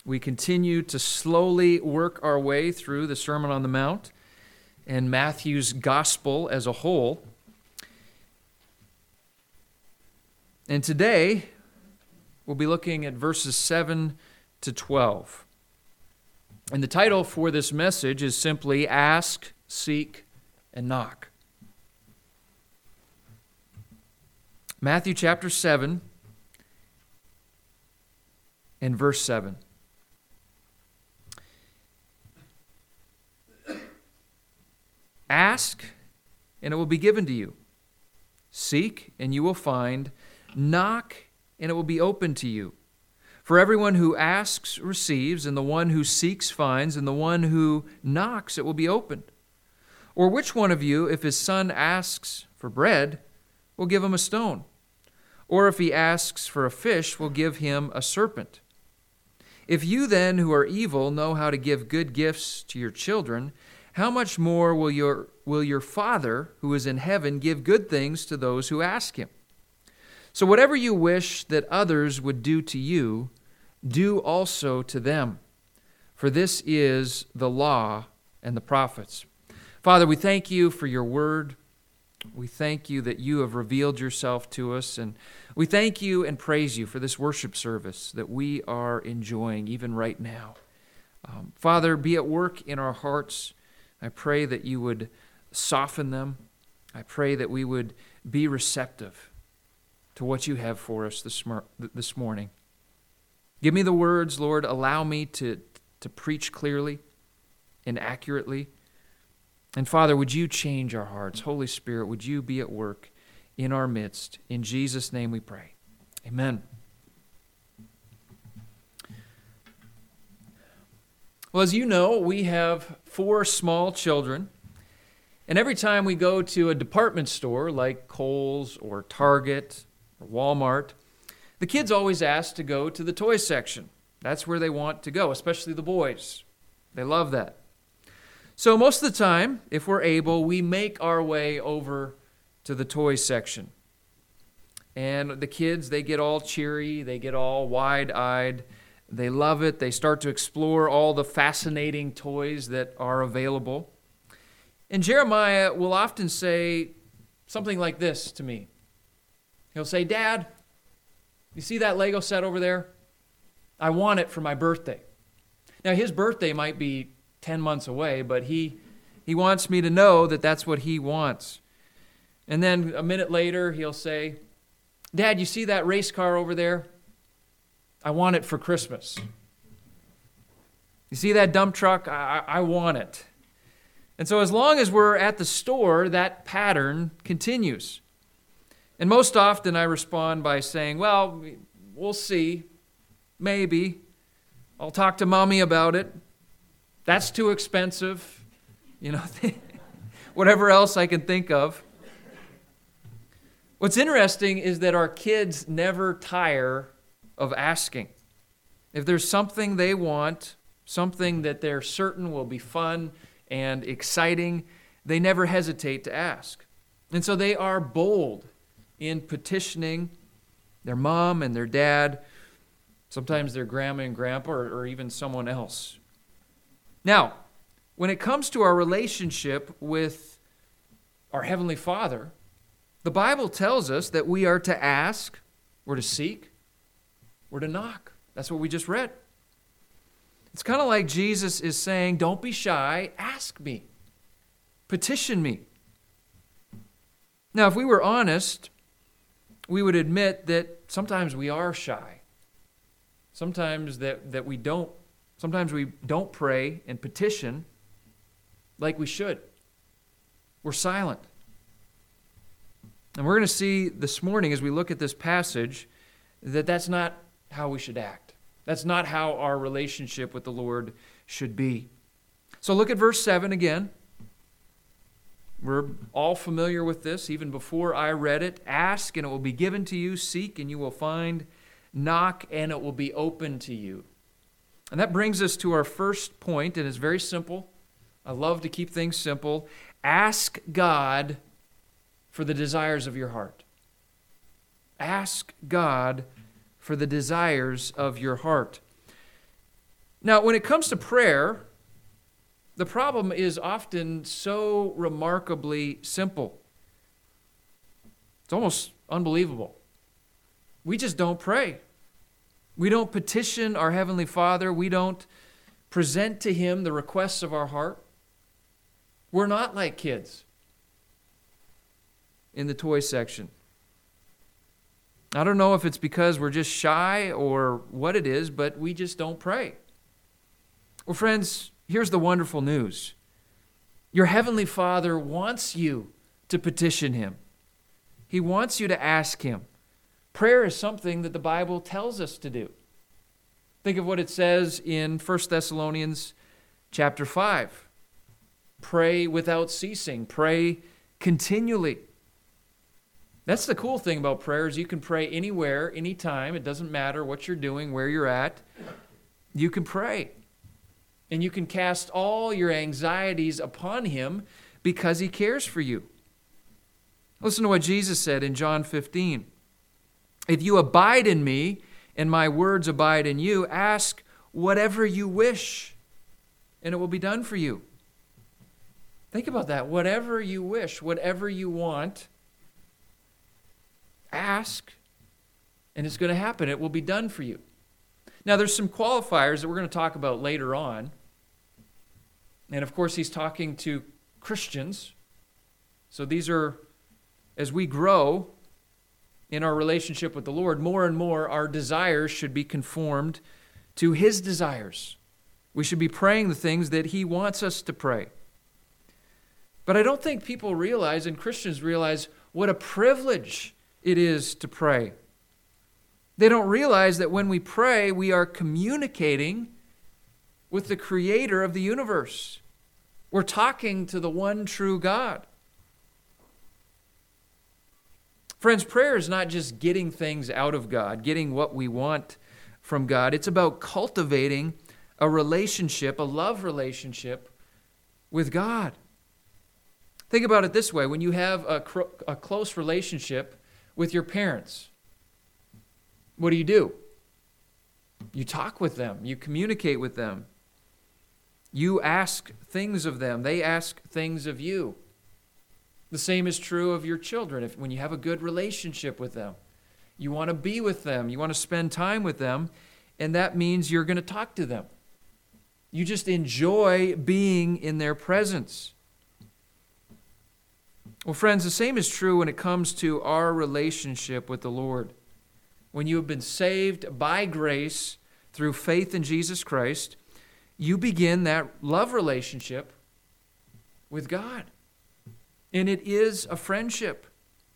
We continue to slowly work our way through the Sermon on the Mount and Matthew's gospel as a whole. And today, we'll be looking at verses 7 to 12. And the title for this message is simply Ask, Seek, and Knock. Matthew chapter 7 and verse 7. Ask, and it will be given to you. Seek, and you will find. Knock, and it will be opened to you. For everyone who asks receives, and the one who seeks finds, and the one who knocks it will be opened. Or which one of you, if his son asks for bread, will give him a stone? Or if he asks for a fish, will give him a serpent? If you then, who are evil, know how to give good gifts to your children, how much more will your Father, who is in heaven, give good things to those who ask him? So whatever you wish that others would do to you, do also to them. For this is the law and the prophets. Father, we thank you for your word. We thank you that you have revealed yourself to us. And we thank you and praise you for this worship service that we are enjoying even right now. Father, be at work in our hearts. I pray that you would soften them. I pray that we would be receptive to what you have for us this morning. Give me the words, Lord. Allow me to preach clearly and accurately. And Father, would you change our hearts? Holy Spirit, would you be at work in our midst? In Jesus' name we pray. Amen. Well, as you know, we have 4 small children. And every time we go to a department store like Kohl's or Target or Walmart, the kids always ask to go to the toy section. That's where they want to go, especially the boys. They love that. So most of the time, if we're able, we make our way over to the toy section. And the kids, they get all cheery, they get all wide-eyed. They love it. They start to explore all the fascinating toys that are available. And Jeremiah will often say something like this to me. He'll say, "Dad, you see that Lego set over there? I want it for my birthday." Now, his birthday might be 10 months away, but he wants me to know that that's what he wants. And then a minute later, he'll say, "Dad, you see that race car over there? I want it for Christmas. You see that dump truck? I want it." And so as long as we're at the store, that pattern continues. And most often I respond by saying, "Well, we'll see. Maybe. I'll talk to Mommy about it. That's too expensive." You know, whatever else I can think of. What's interesting is that our kids never tire of asking. If there's something they want, something that they're certain will be fun and exciting, they never hesitate to ask. And so they are bold in petitioning their mom and their dad, sometimes their grandma and grandpa, or even someone else. Now, when it comes to our relationship with our Heavenly Father, the Bible tells us that we are to ask, we're to seek, we're to knock. That's what we just read. It's kind of like Jesus is saying, don't be shy, ask me, petition me. Now, if we were honest, we would admit that sometimes we are shy. Sometimes we don't pray and petition like we should. We're silent. And we're going to see this morning as we look at this passage that that's not how we should act. That's not how our relationship with the Lord should be. So look at verse 7 again. We're all familiar with this, even before I read it. Ask, and it will be given to you. Seek, and you will find. Knock, and it will be open to you. And that brings us to our first point, and it's very simple. I love to keep things simple. Ask God for the desires of your heart. Ask God for the desires of your heart. Now, when it comes to prayer, the problem is often so remarkably simple. It's almost unbelievable. We just don't pray. We don't petition our Heavenly Father. We don't present to Him the requests of our heart. We're not like kids in the toy section. I don't know if it's because we're just shy or what it is, but we just don't pray. Well, friends, here's the wonderful news. Your Heavenly Father wants you to petition Him. He wants you to ask Him. Prayer is something that the Bible tells us to do. Think of what it says in 1 Thessalonians chapter 5. Pray without ceasing. Pray continually. That's the cool thing about prayer is you can pray anywhere, anytime. It doesn't matter what you're doing, where you're at. You can pray. And you can cast all your anxieties upon Him because He cares for you. Listen to what Jesus said in John 15. If you abide in me and my words abide in you, ask whatever you wish, and it will be done for you. Think about that. Whatever you wish, whatever you want, ask, and it's going to happen. It will be done for you. Now, there's some qualifiers that we're going to talk about later on. And of course, he's talking to Christians. So these are, as we grow in our relationship with the Lord, more and more our desires should be conformed to His desires. We should be praying the things that He wants us to pray. But I don't think people realize, and Christians realize, what a privilege it is to pray. They don't realize that when we pray, we are communicating with the Creator of the universe. We're talking to the one true God. Friends, prayer is not just getting things out of God, getting what we want from God. It's about cultivating a relationship, a love relationship with God. Think about it this way. When you have a close relationship with your parents, what do? You talk with them. You communicate with them. You ask things of them. They ask things of you. The same is true of your children. When you have a good relationship with them, you want to be with them. You want to spend time with them, and that means you're going to talk to them. You just enjoy being in their presence. Well, friends, the same is true when it comes to our relationship with the Lord. When you have been saved by grace through faith in Jesus Christ, you begin that love relationship with God. And it is a friendship.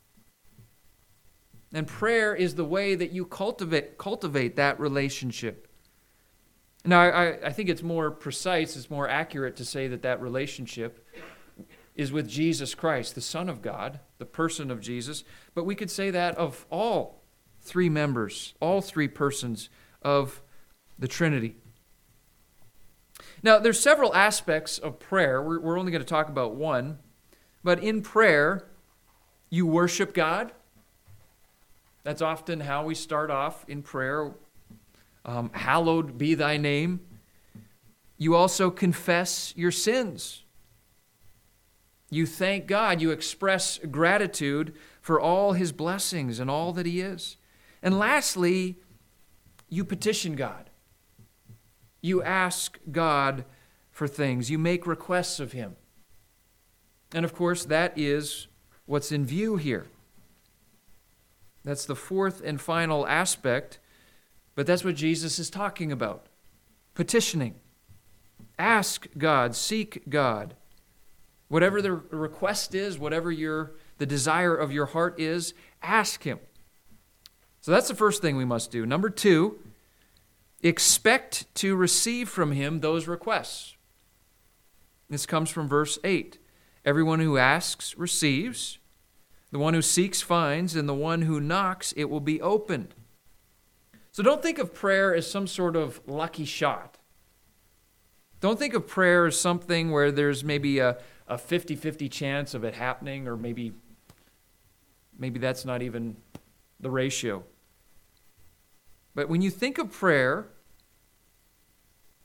And prayer is the way that you cultivate that relationship. Now, I think it's more precise, it's more accurate to say that that relationship is with Jesus Christ, the Son of God, the person of Jesus. But we could say that of all three members, all three persons of the Trinity. Now, there's several aspects of prayer. We're only going to talk about one. But in prayer, you worship God. That's often how we start off in prayer. Hallowed be thy name. You also confess your sins. You thank God. You express gratitude for all His blessings and all that He is. And lastly, you petition God. You ask God for things. You make requests of Him. And of course, that is what's in view here. That's the fourth and final aspect, but that's what Jesus is talking about. Petitioning. Ask God, seek God. Whatever the request is, whatever the desire of your heart is, ask Him. So that's the first thing we must do. Number 2, expect to receive from Him those requests. This comes from verse 8. Everyone who asks receives, the one who seeks finds, and the one who knocks it will be opened. So don't think of prayer as some sort of lucky shot. Don't think of prayer as something where there's maybe a 50-50 chance of it happening, or maybe that's not even the ratio. But when you think of prayer,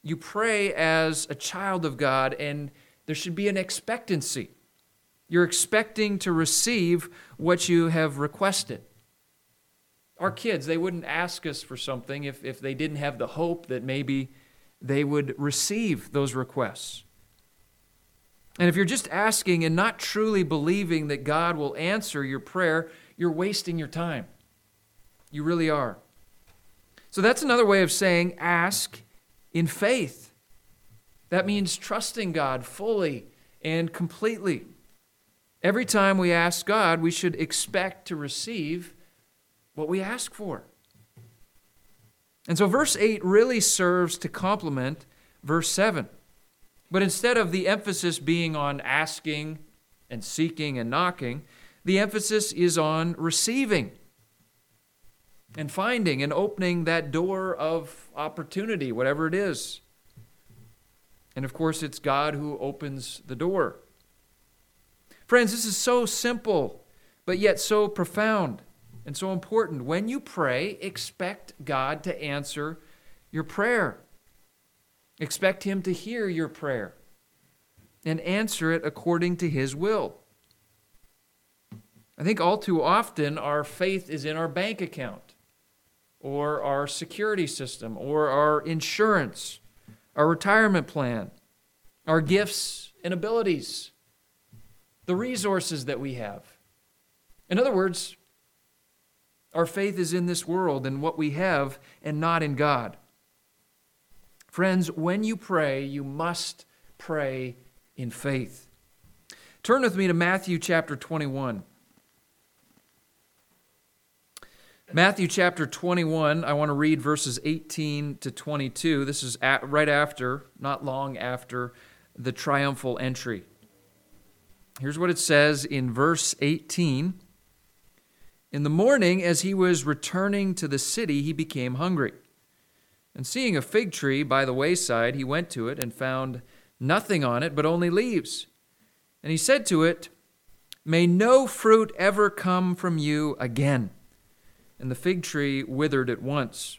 You pray as a child of God, and there should be an expectancy. You're expecting to receive what you have requested. Our kids, they wouldn't ask us for something if they didn't have the hope that maybe they would receive those requests. And if you're just asking and not truly believing that God will answer your prayer, you're wasting your time. You really are. So that's another way of saying ask in faith. That means trusting God fully and completely. Every time we ask God, we should expect to receive what we ask for. And so verse 8 really serves to complement verse 7. But instead of the emphasis being on asking and seeking and knocking, the emphasis is on receiving and finding and opening that door of opportunity, whatever it is. And of course, it's God who opens the door. Friends, this is so simple, but yet so profound and so important. When you pray, expect God to answer your prayer. Expect Him to hear your prayer and answer it according to His will. I think all too often our faith is in our bank account or our security system or our insurance, our retirement plan, our gifts and abilities, the resources that we have. In other words, our faith is in this world and what we have and not in God. Friends, when you pray, you must pray in faith. Turn with me to Matthew chapter 21. Matthew chapter 21, I want to read verses 18 to 22. This is right after, not long after, the triumphal entry. Here's what it says in verse 18. In the morning, as he was returning to the city, he became hungry. And seeing a fig tree by the wayside, he went to it and found nothing on it but only leaves. And he said to it, "May no fruit ever come from you again." And the fig tree withered at once.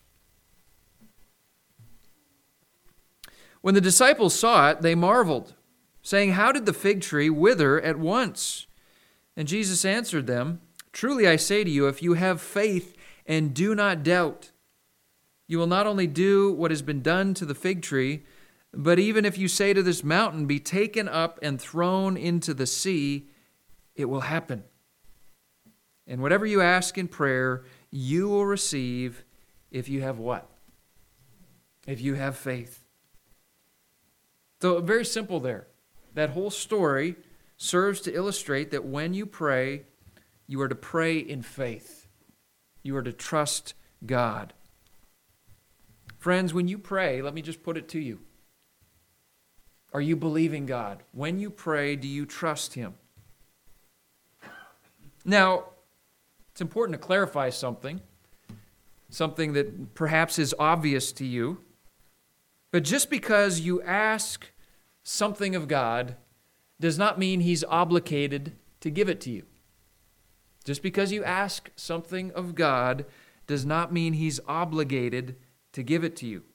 When the disciples saw it, they marveled, saying, "How did the fig tree wither at once?" And Jesus answered them, "Truly I say to you, if you have faith and do not doubt, you will not only do what has been done to the fig tree, but even if you say to this mountain, 'Be taken up and thrown into the sea,' it will happen. And whatever you ask in prayer, you will receive if you have what? If you have faith." So very simple there. That whole story serves to illustrate that when you pray, you are to pray in faith. You are to trust God. Friends, when you pray, let me just put it to you. Are you believing God? When you pray, do you trust Him? Now, it's important to clarify something that perhaps is obvious to you. But just because you ask something of God does not mean He's obligated to give it to you. Just because you ask something of God does not mean He's obligated to give it to you.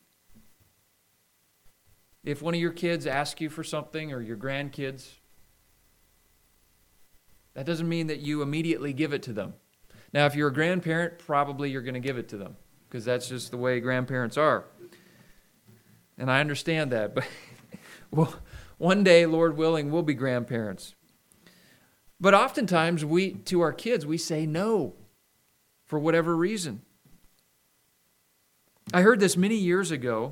If one of your kids asks you for something, or your grandkids, that doesn't mean that you immediately give it to them. Now, if you're a grandparent, probably you're going to give it to them, because that's just the way grandparents are. And I understand that, but well, one day, Lord willing, we'll be grandparents. But oftentimes, to our kids, we say no for whatever reason. I heard this many years ago.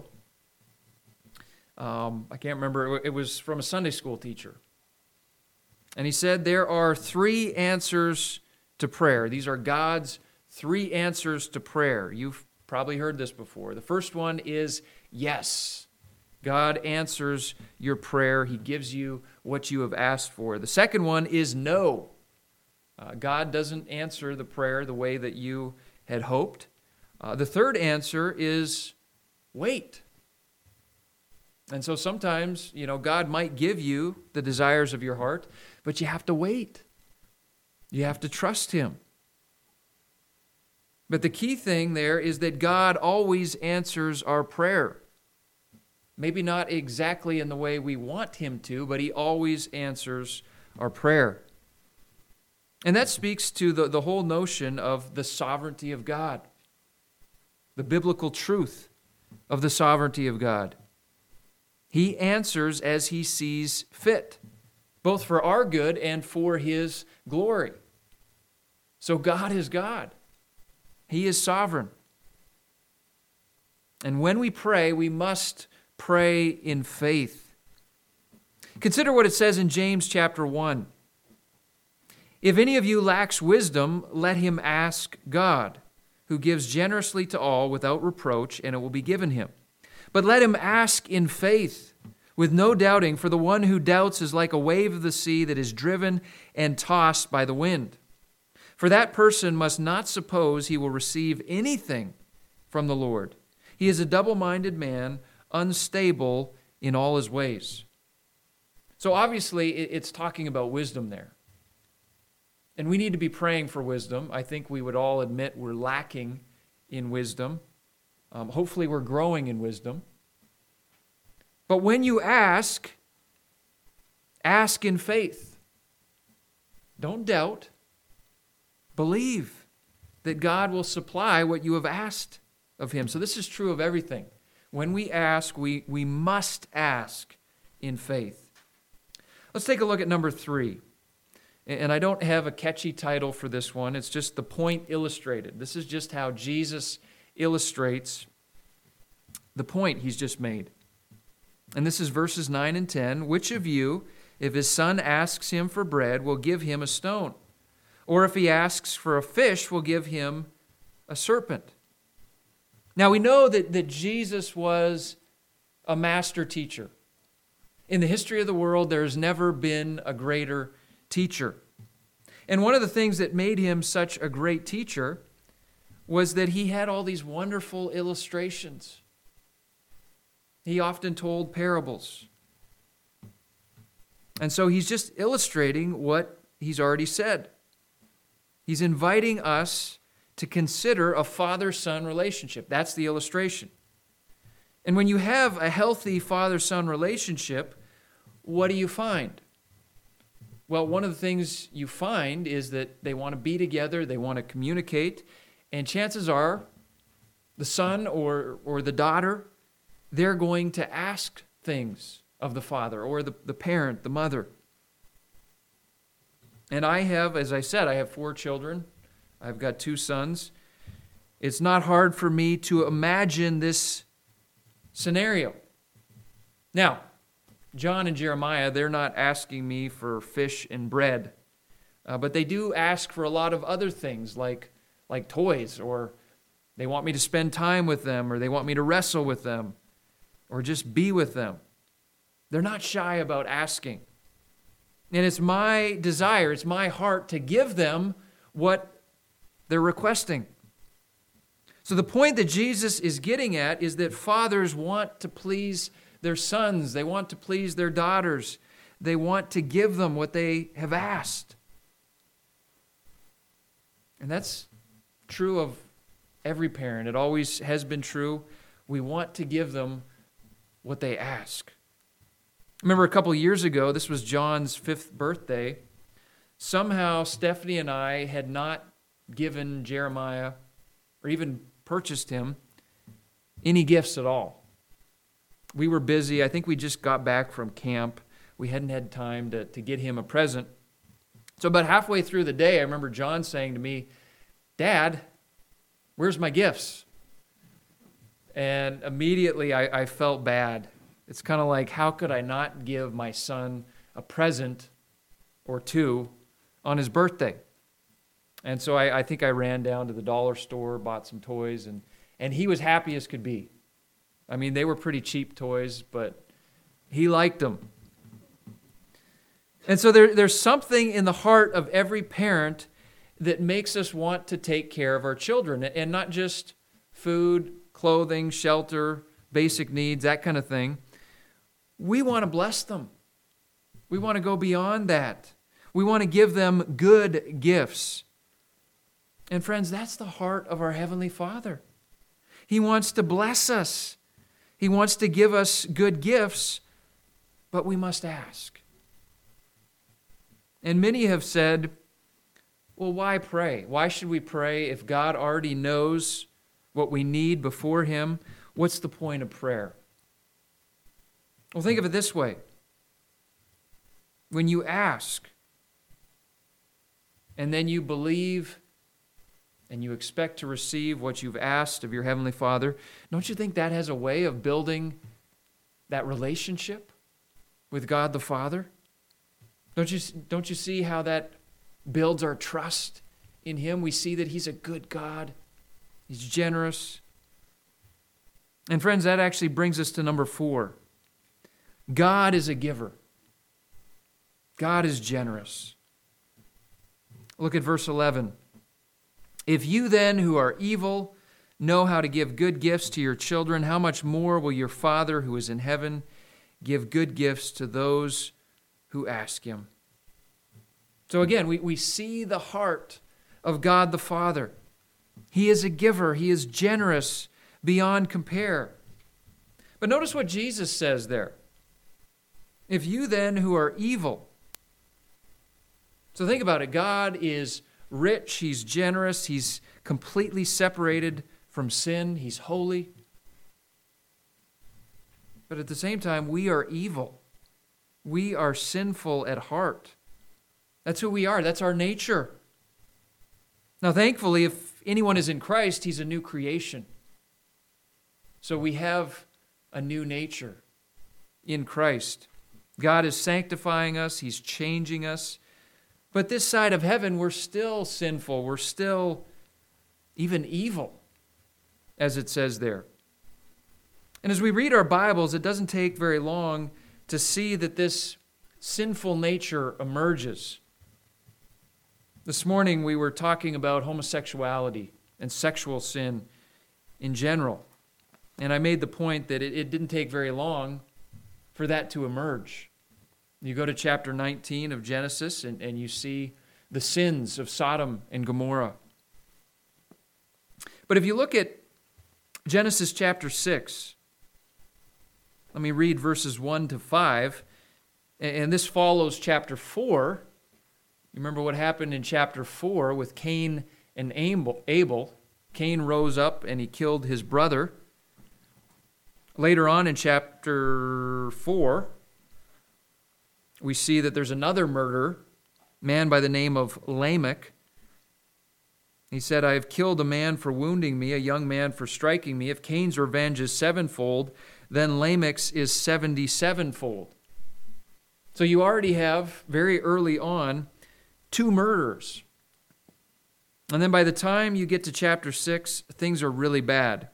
I can't remember. It was from a Sunday school teacher. And he said there are 3 answers to prayer. These are God's 3 answers to prayer. You've probably heard this before. The first one is yes. God answers your prayer. He gives you what you have asked for. The second one is no. God doesn't answer the prayer the way that you had hoped. The third answer is wait. And so sometimes, God might give you the desires of your heart, but you have to wait. You have to trust Him. But the key thing there is that God always answers our prayer. Maybe not exactly in the way we want him to, but he always answers our prayer. And that speaks to the whole notion of the sovereignty of God, the biblical truth of the sovereignty of God. He answers as he sees fit, both for our good and for his glory. So God is God. He is sovereign. And when we pray, we must pray in faith. Consider what it says in James chapter 1. If any of you lacks wisdom, let him ask God, who gives generously to all without reproach, and it will be given him. But let him ask in faith, with no doubting, for the one who doubts is like a wave of the sea that is driven and tossed by the wind. For that person must not suppose he will receive anything from the Lord. He is a double-minded man, unstable in all his ways. So obviously, it's talking about wisdom there. And we need to be praying for wisdom. I think we would all admit we're lacking in wisdom. Hopefully we're growing in wisdom. But when you ask in faith. Don't doubt. Believe that God will supply what you have asked of him. So this is true of everything. When we ask, we must ask in faith. Let's take a look at number 3. And I don't have a catchy title for this one. It's just the point illustrated. This is just how Jesus illustrates the point he's just made. And this is verses 9 and 10. Which of you, if his son asks him for bread, will give him a stone? Or if he asks for a fish, will give him a serpent? Now we know that Jesus was a master teacher. In the history of the world, there has never been a greater teacher. And one of the things that made him such a great teacher was that he had all these wonderful illustrations. He often told parables. And so he's just illustrating what he's already said. He's inviting us to consider a father-son relationship. That's the illustration. And when you have a healthy father-son relationship, what do you find? Well, one of the things you find is that they want to be together, they want to communicate, and chances are the son or the daughter, they're going to ask things of the father or the parent, the mother. And I have, as I said, I have 4 children. I've got 2 sons. It's not hard for me to imagine this scenario. Now, John and Jeremiah, they're not asking me for fish and bread, but they do ask for a lot of other things like toys, or they want me to spend time with them, or they want me to wrestle with them, or just be with them. They're not shy about asking. And it's my desire, it's my heart to give them what they're requesting. So the point that Jesus is getting at is that fathers want to please their sons. They want to please their daughters. They want to give them what they have asked. And that's true of every parent. It always has been true. We want to give them what they ask. I remember a couple years ago, this was John's 5th birthday. Somehow Stephanie and I had not given Jeremiah or even purchased him any gifts at all. We were busy. I think we just got back from camp. We hadn't had time to get him a present. So about halfway through the day, I remember John saying to me, "Dad, where's my gifts?" And immediately I felt bad. It's kind of like, how could I not give my son a present or 2 on his birthday? And so I think I ran down to the dollar store, bought some toys, and he was happy as could be. I mean, they were pretty cheap toys, but he liked them. And so there's something in the heart of every parent that makes us want to take care of our children, and not just food, clothing, shelter, basic needs, that kind of thing. We want to bless them. We want to go beyond that. We want to give them good gifts. And friends, that's the heart of our Heavenly Father. He wants to bless us. He wants to give us good gifts, but we must ask. And many have said, well, why pray? Why should we pray if God already knows what we need before Him? What's the point of prayer? Well, think of it this way. When you ask, and then you believe, and you expect to receive what you've asked of your Heavenly Father, don't you think that has a way of building that relationship with God the Father? Don't you see how that builds our trust in Him? We see that He's a good God. He's generous. And friends, that actually brings us to number 4. God is a giver. God is generous. Look at verse 11. If you then who are evil know how to give good gifts to your children, how much more will your Father who is in heaven give good gifts to those who ask Him? So again, we see the heart of God the Father. He is a giver. He is generous beyond compare. But notice what Jesus says there. If you then who are evil. So think about it. God is rich. He's generous. He's completely separated from sin. He's holy. But at the same time, we are evil. We are sinful at heart. That's who we are. That's our nature. Now, thankfully, if anyone is in Christ, he's a new creation. So we have a new nature in Christ. God is sanctifying us. He's changing us. But this side of heaven, we're still sinful. We're still even evil, as it says there. And as we read our Bibles, it doesn't take very long to see that this sinful nature emerges. This morning we were talking about homosexuality and sexual sin in general. And I made the point that it didn't take very long for that to emerge. You go to chapter 19 of Genesis and you see the sins of Sodom and Gomorrah. But if you look at Genesis chapter 6, let me read verses 1 to 5, and this follows chapter 4. You remember what happened in chapter 4 with Cain and Abel. Cain rose up and he killed his brother. Later on in chapter 4, we see that there's another murderer, a man by the name of Lamech. He said, I have killed a man for wounding me, a young man for striking me. If Cain's revenge is sevenfold, then Lamech's is 77-fold. So you already have, very early on, 2 murderers. And then by the time you get to chapter 6, things are really bad.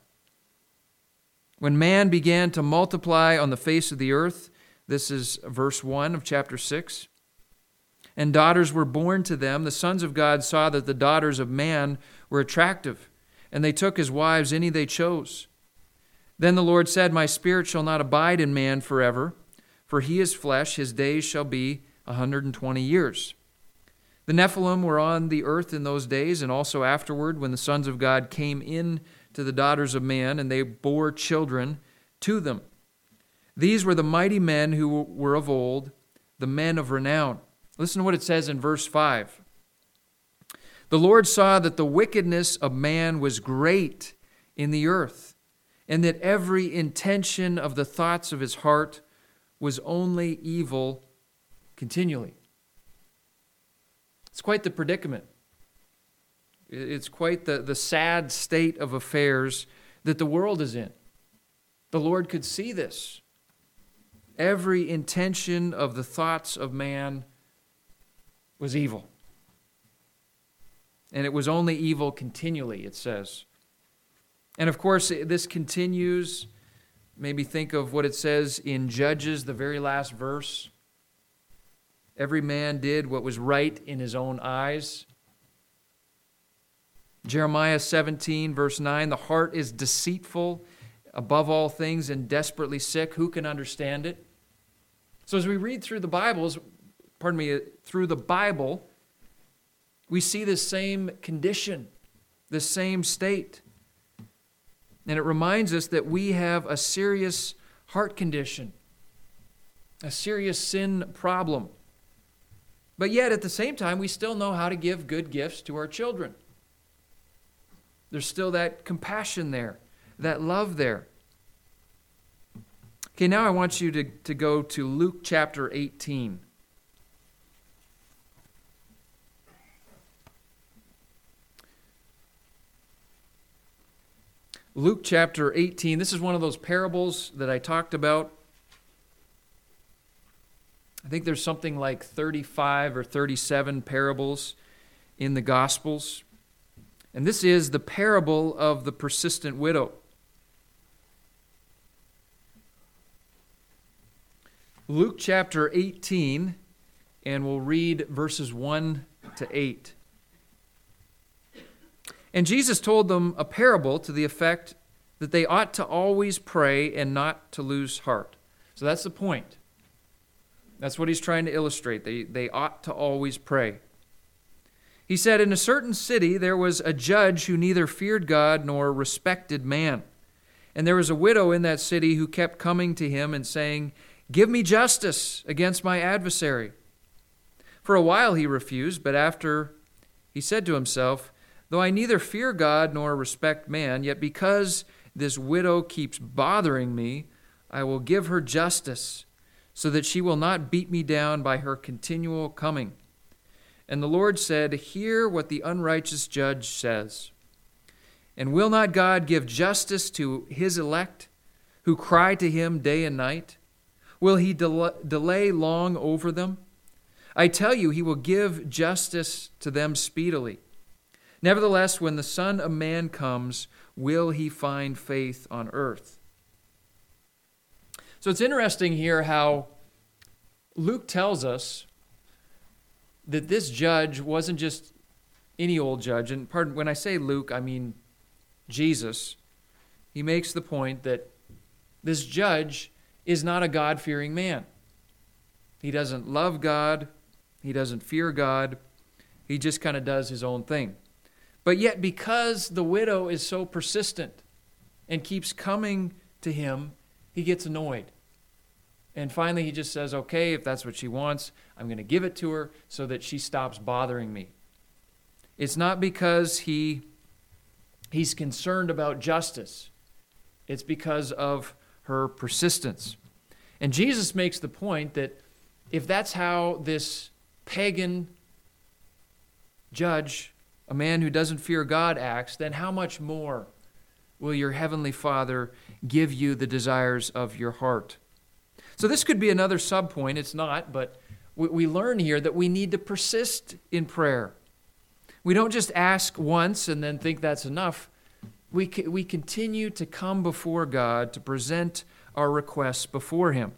When man began to multiply on the face of the earth, this is verse 1 of chapter 6, and daughters were born to them, the sons of God saw that the daughters of man were attractive, and they took as wives any they chose. Then the Lord said, My spirit shall not abide in man forever, for he is flesh, his days shall be 120 years. The Nephilim were on the earth in those days, and also afterward, when the sons of God came in to the daughters of man, and they bore children to them. These were the mighty men who were of old, the men of renown. Listen to what it says in verse 5. The Lord saw that the wickedness of man was great in the earth, and that every intention of the thoughts of his heart was only evil continually. It's quite the predicament. It's quite the sad state of affairs that the world is in. The Lord could see this. Every intention of the thoughts of man was evil. And it was only evil continually, it says. And of course, this continues. Maybe think of what it says in Judges, the very last verse. Every man did what was right in his own eyes. Jeremiah 17, verse 9, the heart is deceitful above all things and desperately sick. Who can understand it? So as we read through the Bible, we see this same condition, this same state. And it reminds us that we have a serious heart condition, a serious sin problem. But yet, at the same time, we still know how to give good gifts to our children. There's still that compassion there, that love there. Okay, now I want you to go to Luke chapter 18. Luke chapter 18, this is one of those parables that I talked about. I think there's something like 35 or 37 parables in the Gospels. And this is the parable of the persistent widow. Luke chapter 18, and we'll read verses 1 to 8. And Jesus told them a parable to the effect that they ought to always pray and not to lose heart. So that's the point. That's what he's trying to illustrate. They ought to always pray. He said, in a certain city there was a judge who neither feared God nor respected man. And there was a widow in that city who kept coming to him and saying, "Give me justice against my adversary." For a while he refused, but after he said to himself, "Though I neither fear God nor respect man, yet because this widow keeps bothering me, I will give her justice, so that she will not beat me down by her continual coming." And the Lord said, "Hear what the unrighteous judge says. And will not God give justice to his elect, who cry to him day and night? Will he delay long over them? I tell you, he will give justice to them speedily. Nevertheless, when the Son of Man comes, will he find faith on earth?" So it's interesting here how Luke tells us that this judge wasn't just any old judge. And pardon, when I say Luke, I mean Jesus. He makes the point that this judge is not a God-fearing man. He doesn't love God. He doesn't fear God. He just kind of does his own thing. But yet, because the widow is so persistent and keeps coming to him, he gets annoyed. And finally, he just says, okay, if that's what she wants, I'm going to give it to her so that she stops bothering me. It's not because he's concerned about justice. It's because of her persistence. And Jesus makes the point that if that's how this pagan judge, a man who doesn't fear God, acts, then how much more will your heavenly Father give you the desires of your heart? So this could be another subpoint. It's not, but we learn here that we need to persist in prayer. We don't just ask once and then think that's enough. We continue to come before God to present our requests before Him.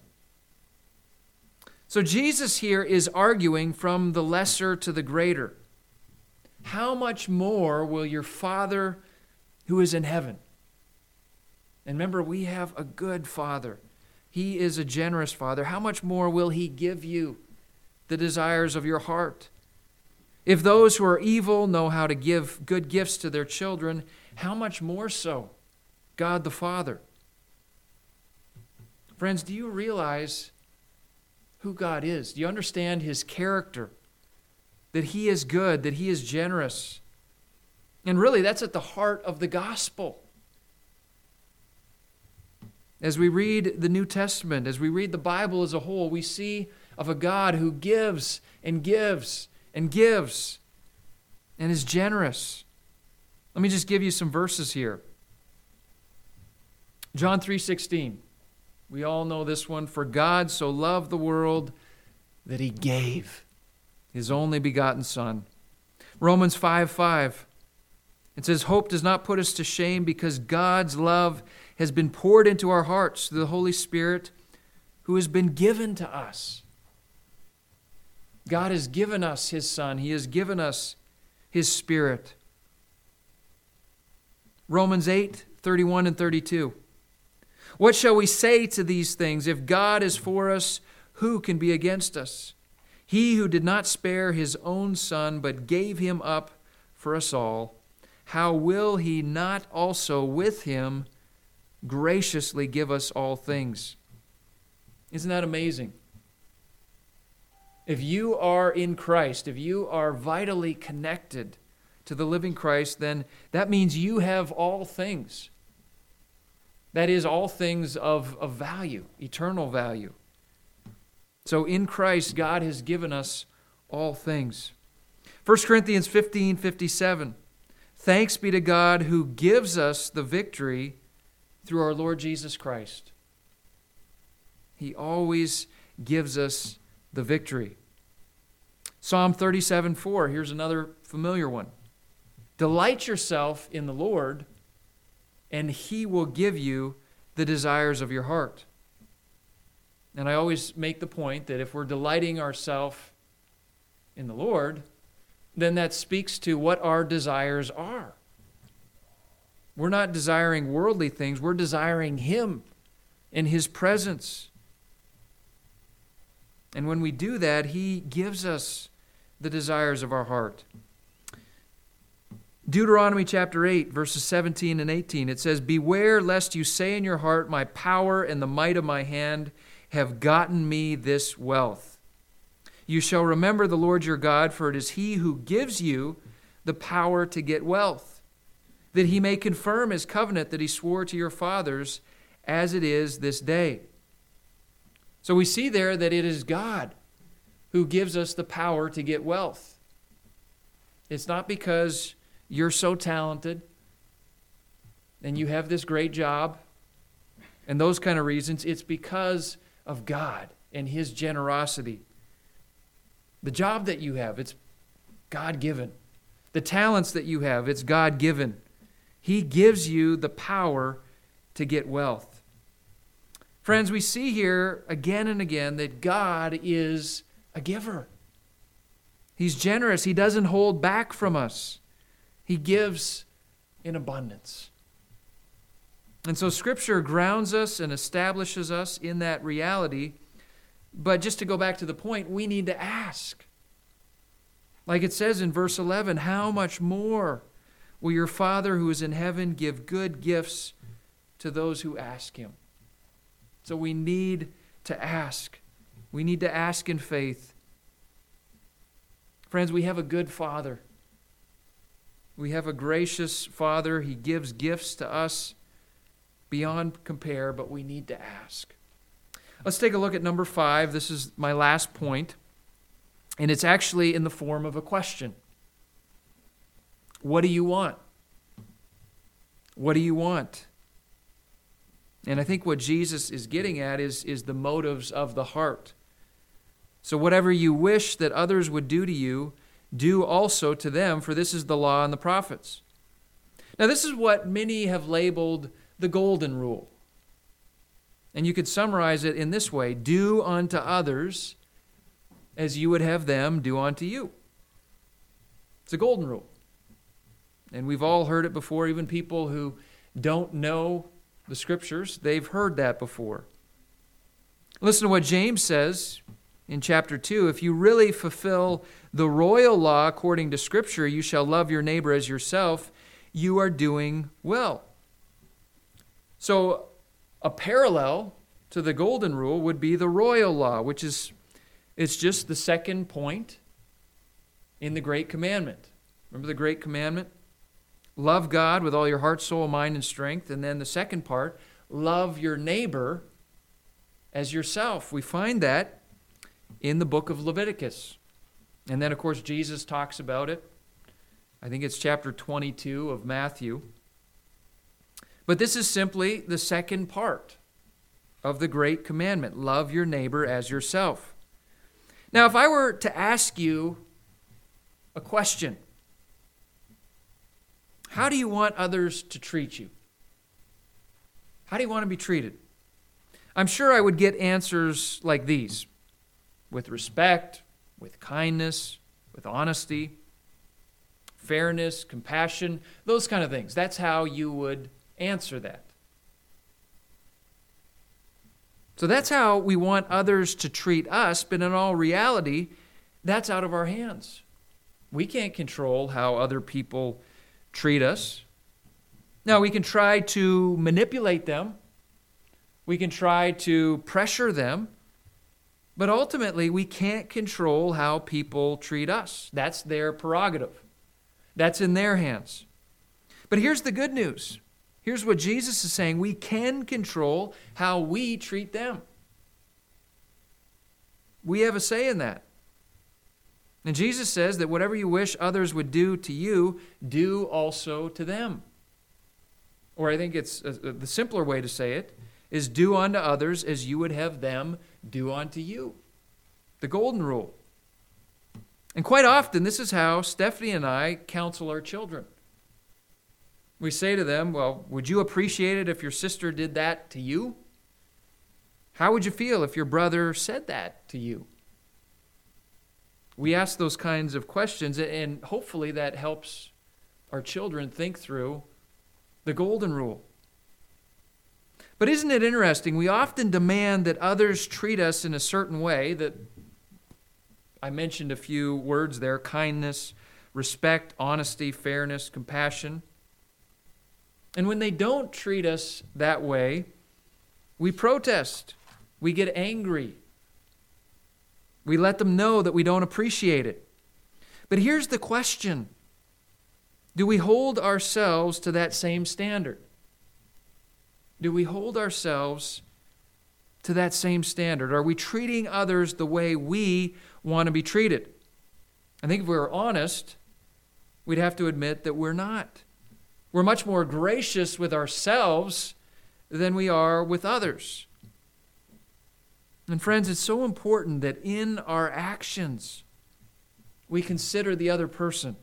So Jesus here is arguing from the lesser to the greater. How much more will your Father who is in heaven? And remember, we have a good Father. He is a generous Father. How much more will He give you the desires of your heart? If those who are evil know how to give good gifts to their children, how much more so God the Father? Friends, do you realize who God is? Do you understand His character? That He is good, that He is generous. And really, that's at the heart of the gospel. As we read the New Testament, as we read the Bible as a whole, we see of a God who gives and gives and gives and is generous. Let me just give you some verses here. John 3:16. We all know this one. For God so loved the world that He gave His only begotten Son. Romans 5:5. It says, hope does not put us to shame because God's love has been poured into our hearts through the Holy Spirit who has been given to us. God has given us His Son. He has given us His Spirit. Romans 8:31 and 32. What shall we say to these things? If God is for us, who can be against us? He who did not spare His own Son, but gave Him up for us all, how will He not also with Him graciously give us all things. Isn't that amazing? If you are in Christ, if you are vitally connected to the living Christ, then that means you have all things. That is, all things of value, eternal value. So in Christ, God has given us all things. 1 Corinthians 15:57. Thanks be to God who gives us the victory through our Lord Jesus Christ. He always gives us the victory. Psalm 37:4. Here's another familiar one. Delight yourself in the Lord, and He will give you the desires of your heart. And I always make the point that if we're delighting ourselves in the Lord, then that speaks to what our desires are. We're not desiring worldly things. We're desiring Him and His presence. And when we do that, He gives us the desires of our heart. Deuteronomy chapter 8, verses 17 and 18, it says, Beware lest you say in your heart, My power and the might of my hand have gotten me this wealth. You shall remember the Lord your God, for it is He who gives you the power to get wealth, that He may confirm His covenant that He swore to your fathers, as it is this day. So we see there that it is God who gives us the power to get wealth. It's not because you're so talented and you have this great job and those kind of reasons. It's because of God and His generosity. The job that you have, it's God-given. The talents that you have, it's God-given. He gives you the power to get wealth. Friends, we see here again and again that God is a giver. He's generous. He doesn't hold back from us. He gives in abundance. And so Scripture grounds us and establishes us in that reality. But just to go back to the point, we need to ask. Like it says in verse 11, How much more will your Father who is in heaven give good gifts to those who ask Him? So we need to ask. We need to ask in faith. Friends, we have a good Father. We have a gracious Father. He gives gifts to us beyond compare, but we need to ask. Let's take a look at number 5. This is my last point, and it's actually in the form of a question. What do you want? What do you want? And I think what Jesus is getting at is the motives of the heart. So whatever you wish that others would do to you, do also to them, for this is the law and the prophets. Now this is what many have labeled the golden rule. And you could summarize it in this way: do unto others as you would have them do unto you. It's a golden rule. And we've all heard it before. Even people who don't know the Scriptures, they've heard that before. Listen to what James says in chapter 2. If you really fulfill the royal law according to Scripture, you shall love your neighbor as yourself, you are doing well. So a parallel to the golden rule would be the royal law, which is, it's just the second point in the great commandment. Remember the great commandment? Love God with all your heart, soul, mind, and strength. And then the second part, love your neighbor as yourself. We find that in the book of Leviticus. And then, of course, Jesus talks about it. I think it's chapter 22 of Matthew. But this is simply the second part of the great commandment. Love your neighbor as yourself. Now, if I were to ask you a question, how do you want others to treat you? How do you want to be treated? I'm sure I would get answers like these: with respect, with kindness, with honesty, fairness, compassion, those kind of things. That's how you would answer that. So that's how we want others to treat us, but in all reality, that's out of our hands. We can't control how other people treat us. Now, we can try to manipulate them. We can try to pressure them. But ultimately, we can't control how people treat us. That's their prerogative. That's in their hands. But here's the good news. Here's what Jesus is saying. We can control how we treat them. We have a say in that. And Jesus says that whatever you wish others would do to you, do also to them. Or I think it's the simpler way to say it is do unto others as you would have them do unto you. The golden rule. And quite often, this is how Stephanie and I counsel our children. We say to them, well, would you appreciate it if your sister did that to you? How would you feel if your brother said that to you? We ask those kinds of questions, and hopefully that helps our children think through the golden rule. But isn't it interesting? We often demand that others treat us in a certain way that I mentioned a few words there: kindness, respect, honesty, fairness, compassion. And when they don't treat us that way, we protest. We get angry. We let them know that we don't appreciate it. But here's the question. Do we hold ourselves to that same standard? Do we hold ourselves to that same standard? Are we treating others the way we want to be treated? I think if we were honest, we'd have to admit that we're not. We're much more gracious with ourselves than we are with others. And friends, it's so important that in our actions, we consider the other person.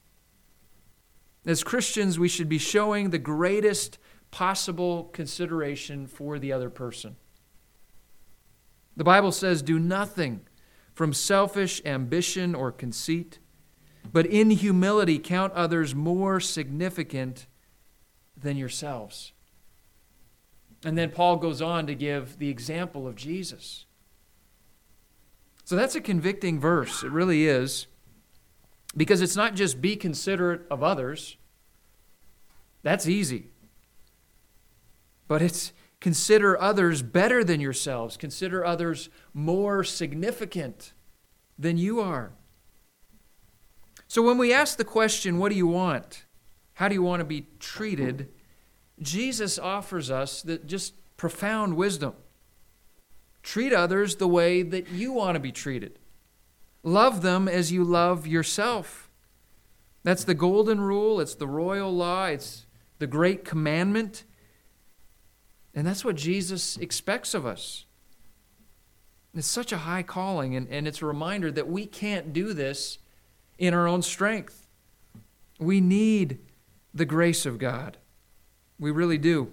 As Christians, we should be showing the greatest possible consideration for the other person. The Bible says, do nothing from selfish ambition or conceit, but in humility count others more significant than yourselves. And then Paul goes on to give the example of Jesus. So that's a convicting verse. It really is. Because it's not just be considerate of others. That's easy. But it's consider others better than yourselves. Consider others more significant than you are. So when we ask the question, what do you want? How do you want to be treated? Jesus offers us that just profound wisdom. Treat others the way that you want to be treated. Love them as you love yourself. That's the golden rule. It's the royal law. It's the great commandment. And that's what Jesus expects of us. It's such a high calling, and it's a reminder that we can't do this in our own strength. We need the grace of God. We really do.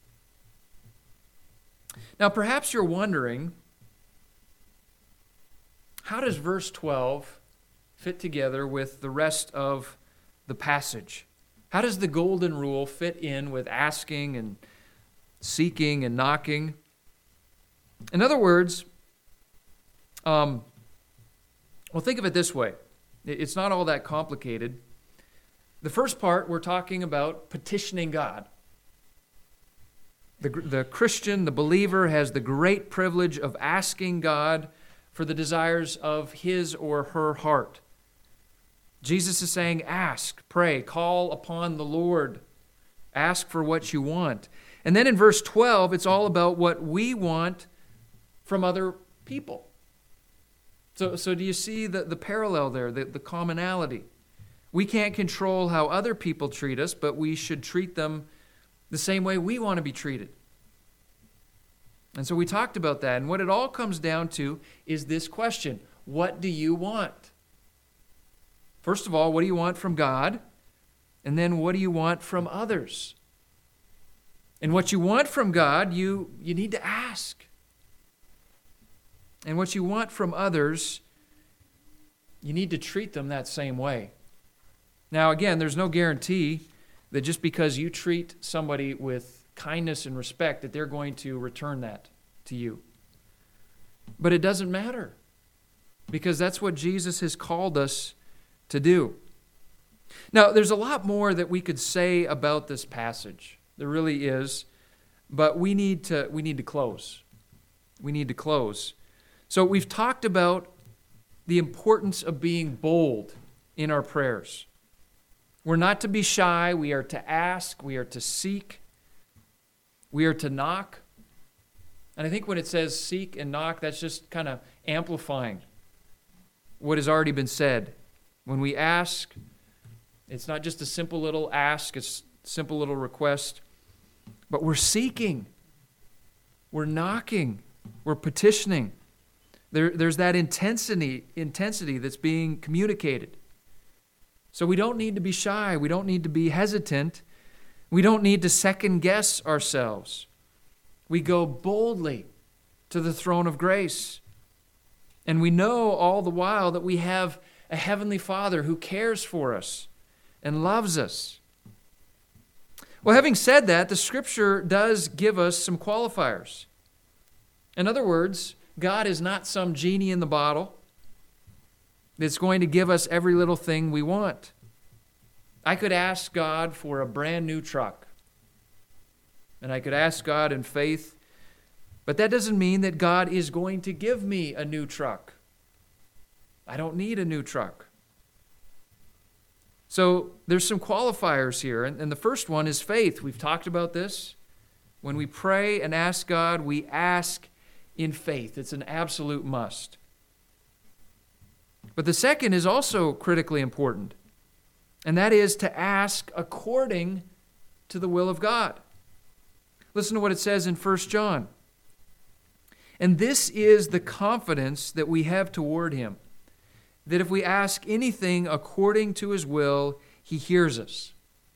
Now, perhaps you're wondering, how does verse 12 fit together with the rest of the passage? How does the golden rule fit in with asking and seeking and knocking? In other words, well, think of it this way. It's not all that complicated. The first part, we're talking about petitioning God. The Christian, the believer, has the great privilege of asking God for the desires of his or her heart. Jesus is saying, ask, pray, call upon the Lord. Ask for what you want. And then in verse 12, it's all about what we want from other people. So do you see the parallel there, the commonality? We can't control how other people treat us, but we should treat them the same way we want to be treated. And so we talked about that. And what it all comes down to is this question: what do you want? First of all, what do you want from God? And then what do you want from others? And what you want from God, you need to ask. And what you want from others, you need to treat them that same way. Now, again, there's no guarantee that just because you treat somebody with kindness and respect that they're going to return that to you. But it doesn't matter, because that's what Jesus has called us to do. Now, there's a lot more that we could say about this passage. There really is. But we need to close. We need to close. So we've talked about the importance of being bold in our prayers. We're not to be shy. We are to ask. We are to seek. We are to knock. And I think when it says seek and knock, that's just kind of amplifying what has already been said. When we ask, it's not just a simple little ask, it's a simple little request, but we're seeking. We're knocking. We're petitioning. There's that intensity that's being communicated. So we don't need to be shy. We don't need to be hesitant. We don't need to second guess ourselves. We go boldly to the throne of grace. And we know all the while that we have a heavenly Father who cares for us and loves us. Well, having said that, the Scripture does give us some qualifiers. In other words, God is not some genie in the bottle that's going to give us every little thing we want. I could ask God for a brand new truck, and I could ask God in faith, but that doesn't mean that God is going to give me a new truck. I don't need a new truck. So there's some qualifiers here, and the first one is faith. We've talked about this. When we pray and ask God, we ask in faith. It's an absolute must. But the second is also critically important, and that is to ask according to the will of God. Listen to what it says in 1 John. And this is the confidence that we have toward him, that if we ask anything according to his will, he hears us.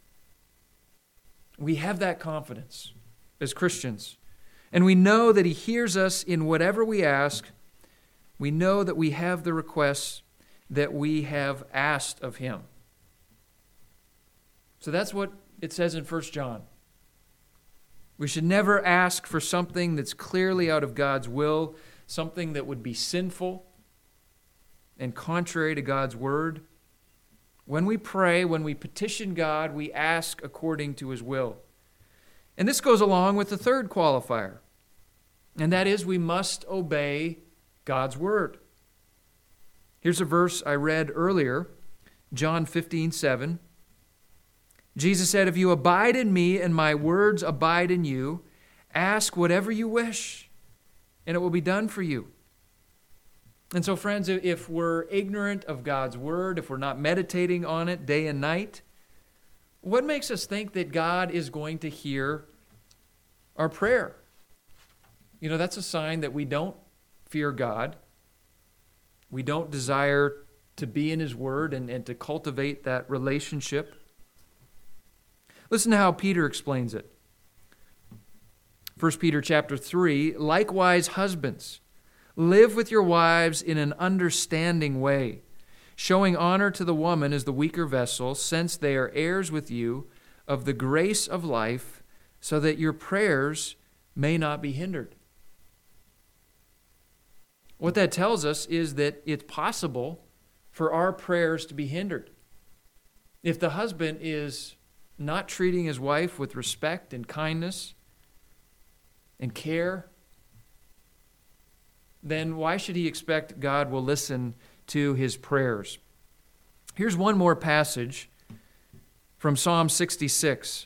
We have that confidence as Christians. And we know that he hears us in whatever we ask. We know that we have the requests that we have asked of him. So that's what it says in 1 John. We should never ask for something that's clearly out of God's will, something that would be sinful and contrary to God's word. When we pray, when we petition God, we ask according to his will. And this goes along with the third qualifier, and that is we must obey God's word. Here's a verse I read earlier, John 15:7. Jesus said, "If you abide in me and my words abide in you, ask whatever you wish, and it will be done for you." And so, friends, if we're ignorant of God's word, if we're not meditating on it day and night, what makes us think that God is going to hear our prayer? You know, that's a sign that we don't fear God. We don't desire to be in his word and to cultivate that relationship. Listen to how Peter explains it. 1 Peter chapter 3, "Likewise, husbands, live with your wives in an understanding way, showing honor to the woman as the weaker vessel, since they are heirs with you of the grace of life, so that your prayers may not be hindered." What that tells us is that it's possible for our prayers to be hindered. If the husband is not treating his wife with respect and kindness and care, then why should he expect God will listen to his prayers? Here's one more passage from Psalm 66.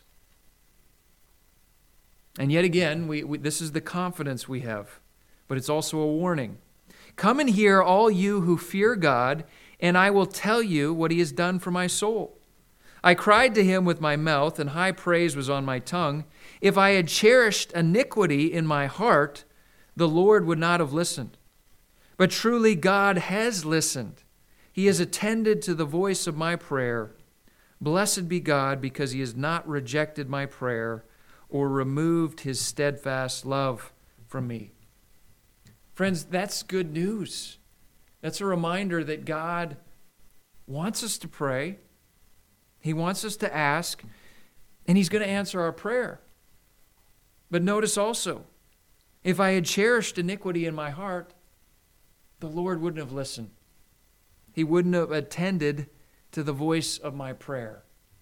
And yet again, this is the confidence we have, but it's also a warning. "Come and hear, all you who fear God, and I will tell you what he has done for my soul. I cried to him with my mouth, and high praise was on my tongue. If I had cherished iniquity in my heart, the Lord would not have listened. But truly God has listened. He has attended to the voice of my prayer. Blessed be God, because he has not rejected my prayer or removed his steadfast love from me." Friends, that's good news. That's a reminder that God wants us to pray. He wants us to ask, and he's going to answer our prayer. But notice also, if I had cherished iniquity in my heart, the Lord wouldn't have listened. He wouldn't have attended to the voice of my prayer.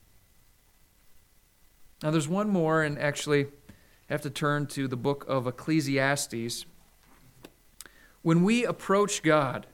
Now there's one more, and actually I have to turn to the book of Ecclesiastes. When we approach God,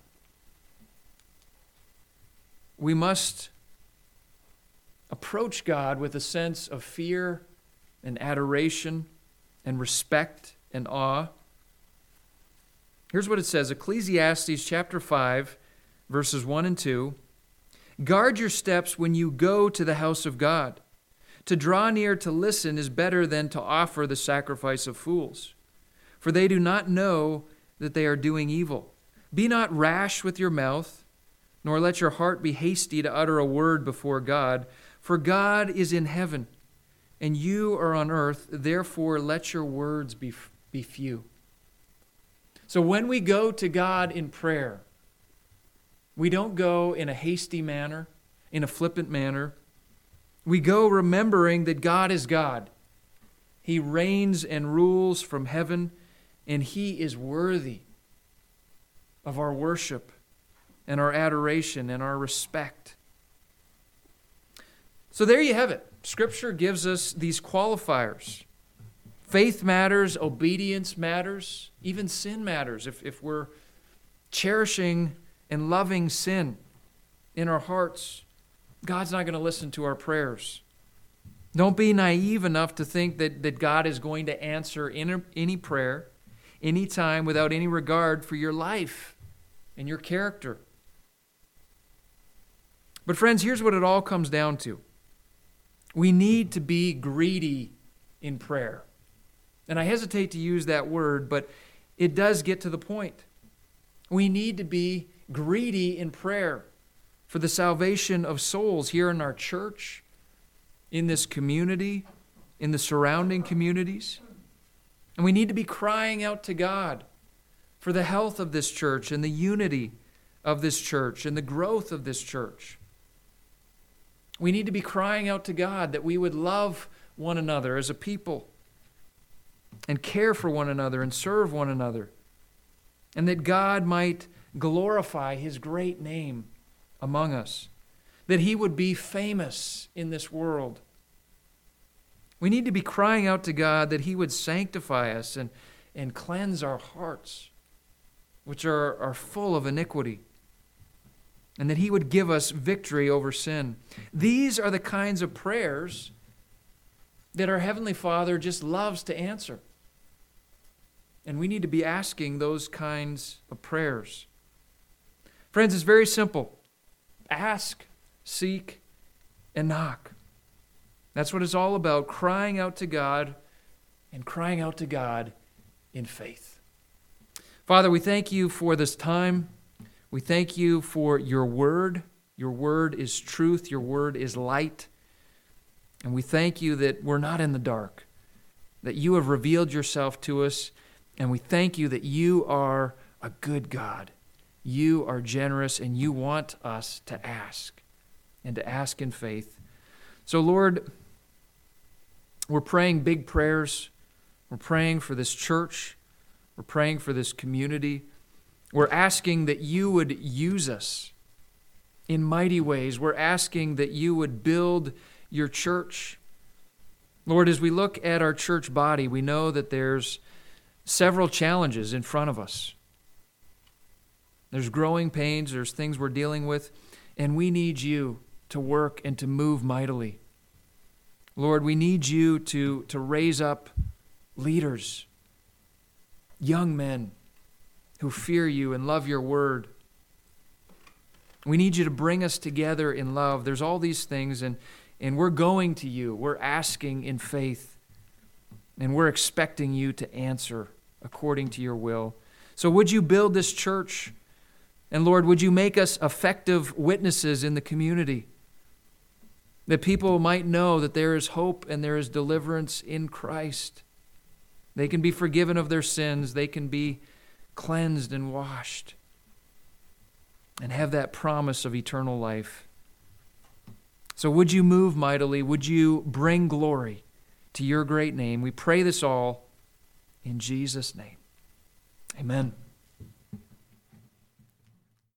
we must approach God with a sense of fear and adoration and respect and awe. Here's what it says, Ecclesiastes chapter 5, verses 1 and 2. Guard your steps when you go to the house of God. To draw near to listen is better than to offer the sacrifice of fools, for they do not know that they are doing evil. Be not rash with your mouth, nor let your heart be hasty to utter a word before God, for God is in heaven, and you are on earth, therefore let your words be few. So when we go to God in prayer, we don't go in a hasty manner, in a flippant manner. We go remembering that God is God. He reigns and rules from heaven, and He is worthy of our worship and our adoration and our respect. So there you have it. Scripture gives us these qualifiers. Faith matters, obedience matters, even sin matters. If we're cherishing and loving sin in our hearts, God's not going to listen to our prayers. Don't be naive enough to think that God is going to answer any prayer, anytime, without any regard for your life and your character. But friends, here's what it all comes down to. We need to be greedy in prayer. And I hesitate to use that word, but it does get to the point. We need to be greedy in prayer for the salvation of souls here in our church, in this community, in the surrounding communities. And we need to be crying out to God for the health of this church and the unity of this church and the growth of this church. We need to be crying out to God that we would love one another as a people and care for one another and serve one another, and that God might glorify His great name among us, that He would be famous in this world. We need to be crying out to God that He would sanctify us and cleanse our hearts, which are full of iniquity, and that He would give us victory over sin. These are the kinds of prayers that our Heavenly Father just loves to answer. And we need to be asking those kinds of prayers. Friends, it's very simple. Ask, seek, and knock. That's what it's all about, crying out to God and crying out to God in faith. Father, we thank You for this time. We thank You for Your word. Your word is truth. Your word is light. And we thank You that we're not in the dark, that You have revealed Yourself to us, and we thank You that You are a good God. You are generous, and You want us to ask, and to ask in faith. So, Lord, we're praying big prayers. We're praying for this church. We're praying for this community. We're asking that You would use us in mighty ways. We're asking that You would build Your church. Lord, as we look at our church body, we know that there's several challenges in front of us. There's growing pains, there's things we're dealing with, and we need You to work and to move mightily. Lord, we need You to raise up leaders, young men who fear You and love Your word. We need You to bring us together in love. There's all these things, and we're going to You. We're asking in faith, and we're expecting You to answer according to Your will. So would You build this church? And Lord, would You make us effective witnesses in the community, that people might know that there is hope and there is deliverance in Christ. They can be forgiven of their sins. They can be cleansed and washed and have that promise of eternal life. So would You move mightily? Would You bring glory to Your great name? We pray this all in Jesus' name. Amen.